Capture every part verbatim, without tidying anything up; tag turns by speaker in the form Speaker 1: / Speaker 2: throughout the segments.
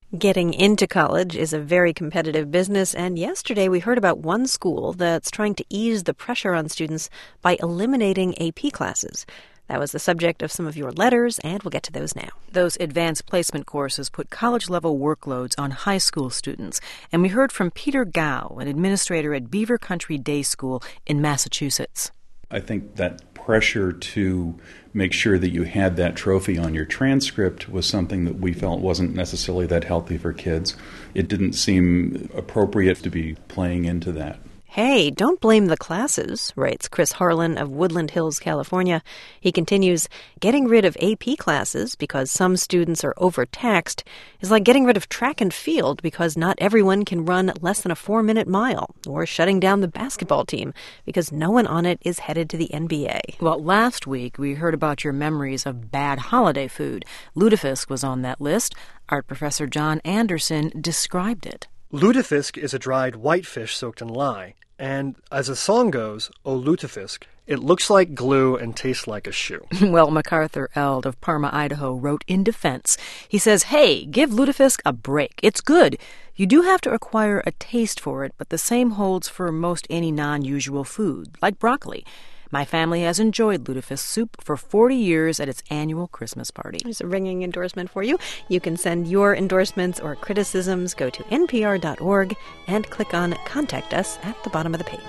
Speaker 1: Getting into college is a very competitive business, and yesterday we heard about one school that's trying to ease the pressure on students by eliminating A P classes. That was the subject of some of your letters, and we'll get to those now.
Speaker 2: Those advanced placement courses put college-level workloads on high school students, and we heard from Peter Gao, an administrator at Beaver Country Day School in Massachusetts.
Speaker 3: I think that pressure to make sure that you had that trophy on your transcript was something that we felt wasn't necessarily that healthy for kids. It didn't seem appropriate to be playing into that.
Speaker 1: Hey, don't blame the classes, writes Chris Harlan of Woodland Hills, California. He continues, getting rid of A P classes because some students are overtaxed is like getting rid of track and field because not everyone can run less than a four-minute mile, or shutting down the basketball team because no one on it is headed to the N B A.
Speaker 2: Well, last week we heard about your memories of bad holiday food. Lutefisk was on that list. Art professor John Anderson described it.
Speaker 4: Lutefisk is a dried whitefish soaked in lye. And as the song goes, "O lutefisk," it looks like glue and tastes like a shoe.
Speaker 2: Well, MacArthur Eld of Parma, Idaho, wrote in defense. He says, hey, give lutefisk a break. It's good. You do have to acquire a taste for it, but the same holds for most any non-usual food, like broccoli. My family has enjoyed lutefisk soup for forty years at its annual Christmas party.
Speaker 1: There's a ringing endorsement for you. You can send your endorsements or criticisms. Go to N P R dot org and click on Contact Us at the bottom of the page.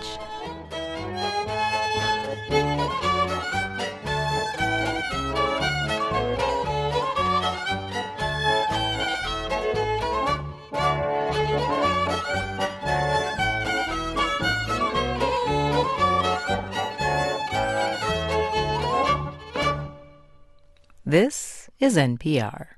Speaker 2: This is N P R.